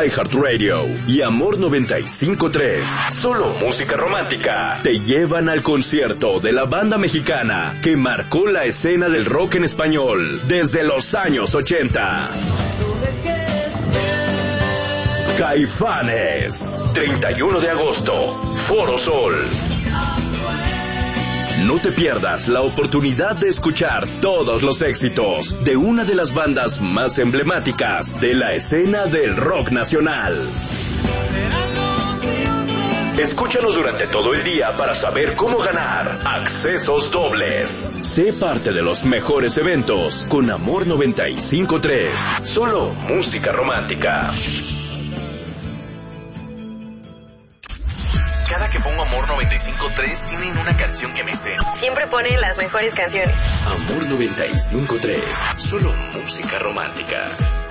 iHeartRadio y Amor 95.3, solo música romántica, te llevan al concierto de la banda mexicana que marcó la escena del rock en español desde los años 80. Caifanes, 31 de agosto, Foro Sol. No te pierdas la oportunidad de escuchar todos los éxitos de una de las bandas más emblemáticas de la escena del rock nacional. Escúchanos durante todo el día para saber cómo ganar accesos dobles. Sé parte de los mejores eventos con Amor 95.3, solo música romántica. Cada que pongo Amor 95.3 tienen una canción que me sé. Siempre ponen las mejores canciones. Amor 95.3, solo música romántica.